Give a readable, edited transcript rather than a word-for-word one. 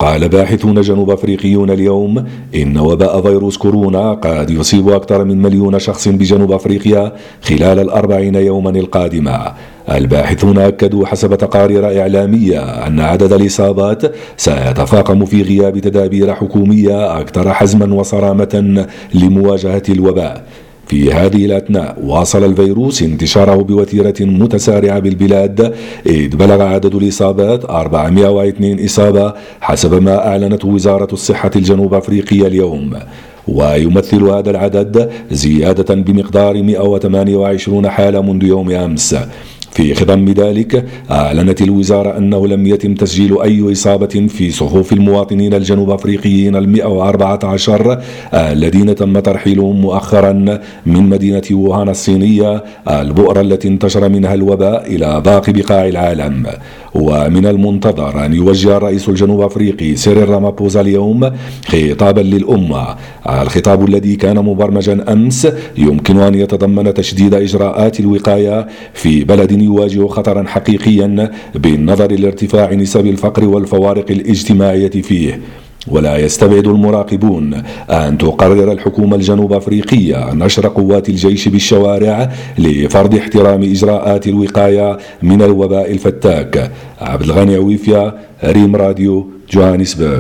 قال باحثون جنوب أفريقيون اليوم إن وباء فيروس كورونا قد يصيب أكثر من 1,000,000 شخص بجنوب أفريقيا خلال 40 يوما القادمة. الباحثون أكدوا حسب تقارير إعلامية أن عدد الإصابات سيتفاقم في غياب تدابير حكومية أكثر حزما وصرامة لمواجهة الوباء. في هذه الأثناء واصل الفيروس انتشاره بوتيرة متسارعة بالبلاد، إذ بلغ عدد الإصابات 402 إصابة حسب ما أعلنت وزارة الصحة الجنوب أفريقية اليوم، ويمثل هذا العدد زيادة بمقدار 128 حالة منذ يوم أمس. في خضم ذلك أعلنت الوزارة أنه لم يتم تسجيل أي إصابة في صفوف المواطنين الجنوب أفريقيين 114 الذين تم ترحيلهم مؤخرا من مدينة ووهان الصينية، البؤرة التي انتشر منها الوباء إلى باقي بقاع العالم. ومن المنتظر أن يوجه الرئيس الجنوب أفريقي سيريل رامابوزا اليوم خطابا للأمة. الخطاب الذي كان مبرمجا أمس يمكن أن يتضمن تشديد إجراءات الوقاية في بلد يواجه خطرا حقيقيا بالنظر لارتفاع نسب الفقر والفوارق الاجتماعية فيه. ولا يستبعد المراقبون أن تقرر الحكومة الجنوب أفريقية نشر قوات الجيش بالشوارع لفرض احترام إجراءات الوقاية من الوباء الفتاك. عبد الغني عويفيا، ريم راديو، جوهانسبرغ.